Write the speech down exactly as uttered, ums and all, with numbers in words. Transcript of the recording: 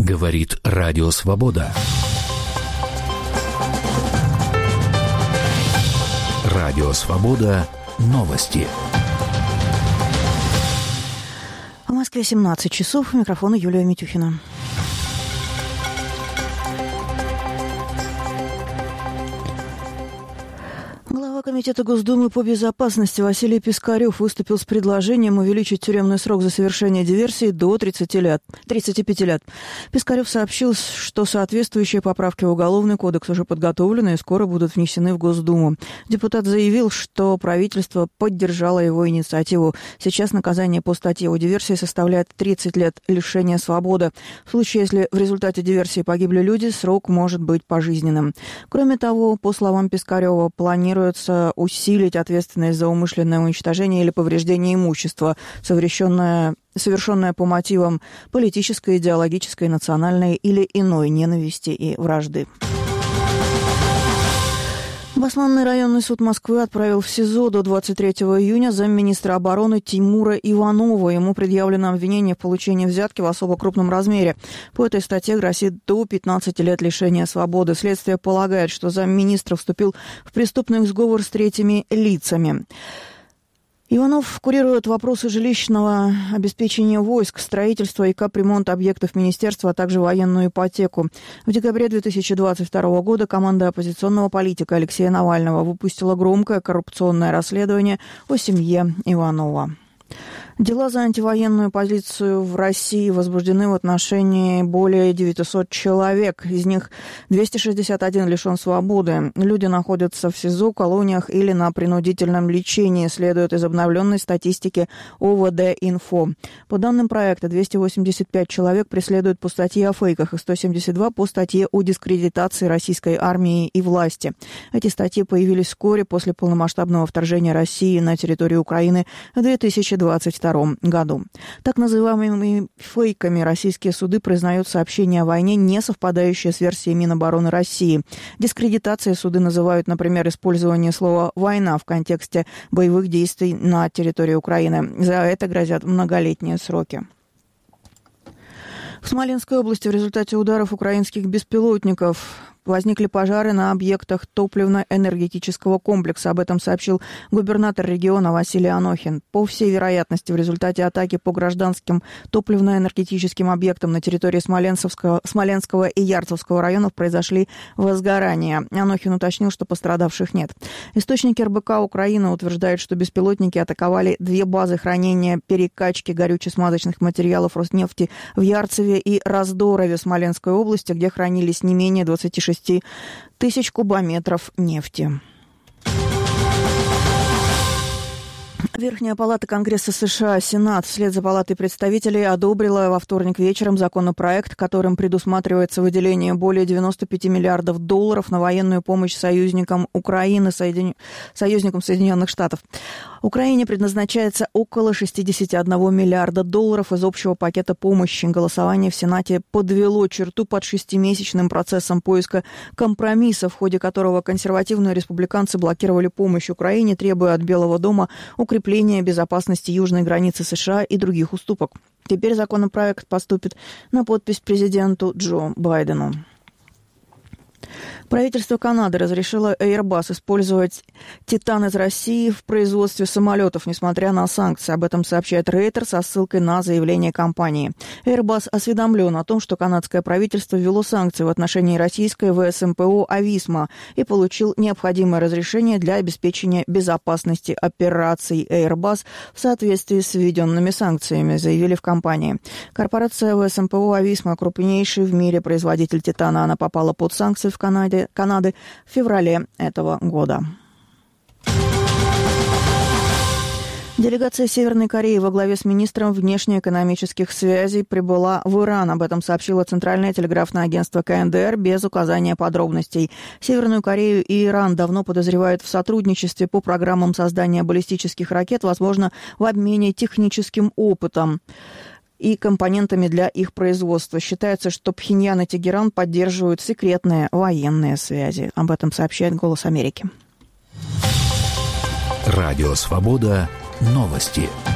Говорит Радио Свобода. Радио Свобода. Новости. В Москве семнадцать часов. У микрофона Юлия Митюхина. Глава Комитета Госдумы по безопасности Василий Пискарев выступил с предложением увеличить тюремный срок за совершение диверсии до тридцати лет, тридцати пяти лет. Пискарев сообщил, что соответствующие поправки в Уголовный кодекс уже подготовлены и скоро будут внесены в Госдуму. Депутат заявил, что правительство поддержало его инициативу. Сейчас наказание по статье о диверсии составляет тридцать лет лишения свободы. В случае, если в результате диверсии погибли люди, срок может быть пожизненным. Кроме того, по словам Пискарева, планируется усилить ответственность за умышленное уничтожение или повреждение имущества, совершенное, совершенное по мотивам политической, идеологической, национальной или иной ненависти и вражды. Басманный районный суд Москвы отправил в СИЗО до двадцать третьего июня замминистра обороны Тимура Иванова. Ему предъявлено обвинение в получении взятки в особо крупном размере. По этой статье грозит до пятнадцати лет лишения свободы. Следствие полагает, что замминистра вступил в преступный сговор с третьими лицами. Иванов курирует вопросы жилищного обеспечения войск, строительства и капремонта объектов министерства, а также военную ипотеку. В декабре две тысячи двадцать второго года команда оппозиционного политика Алексея Навального выпустила громкое коррупционное расследование о семье Иванова. Дела за антивоенную позицию в России возбуждены в отношении более девятисот человек. Из них двести шестьдесят один лишен свободы. Люди находятся в СИЗО, колониях или на принудительном лечении, следует из обновленной статистики о вэ дэ-инфо. По данным проекта, двести восемьдесят пять человек преследуют по статье о фейках и сто семьдесят два по статье о дискредитации российской армии и власти. Эти статьи появились вскоре после полномасштабного вторжения России на территорию Украины в две тысячи двадцать втором году. Так называемыми фейками российские суды признают сообщения о войне, не совпадающие с версией Минобороны России. Дискредитацией суды называют, например, использование слова «война» в контексте боевых действий на территории Украины. За это грозят многолетние сроки. В Смоленской области в результате ударов украинских беспилотников возникли пожары на объектах топливно-энергетического комплекса. Об этом сообщил губернатор региона Василий Анохин. По всей вероятности, в результате атаки по гражданским топливно-энергетическим объектам на территории Смоленского, Смоленского и Ярцевского районов произошли возгорания. Анохин уточнил, что пострадавших нет. Источники эр бэ ка Украины утверждают, что беспилотники атаковали две базы хранения перекачки горюче-смазочных материалов Роснефти в Ярцеве и Раздорове Смоленской области, где хранились не менее двадцати шести тысяч кубометров нефти. Верхняя палата Конгресса США, Сенат, вслед за Палатой представителей одобрила во вторник вечером законопроект, которым предусматривается выделение более девяноста пяти миллиардов долларов на военную помощь союзникам Украины, соедин... союзникам Соединенных Штатов. Украине предназначается около шестидесяти одного миллиарда долларов из общего пакета помощи. Голосование в Сенате подвело черту под шестимесячным процессом поиска компромисса, в ходе которого консервативные республиканцы блокировали помощь Украине, требуя от Белого дома укрепления безопасности южной границы США и других уступок. Теперь законопроект поступит на подпись президенту Джо Байдену. Правительство Канады разрешило Airbus использовать «Титан» из России в производстве самолетов, несмотря на санкции. Об этом сообщает Рейтер со ссылкой на заявление компании. Airbus осведомлен о том, что канадское правительство ввело санкции в отношении российской вэ эс эм пэ о «Ависма» и получил необходимое разрешение для обеспечения безопасности операций Airbus в соответствии с введенными санкциями, заявили в компании. Корпорация вэ эс эм пэ о «Ависма» крупнейший в мире производитель «Титана». Она попала под санкции в Канаде, Канады в феврале этого года. Делегация Северной Кореи во главе с министром внешнеэкономических связей прибыла в Иран. Об этом сообщило Центральное телеграфное агентство ка эн дэ эр без указания подробностей. Северную Корею и Иран давно подозревают в сотрудничестве по программам создания баллистических ракет, возможно, в обмене техническим опытом и компонентами для их производства. Считается, что Пхеньян и Тегеран поддерживают секретные военные связи. Об этом сообщает «Голос Америки». Радио «Свобода». Новости.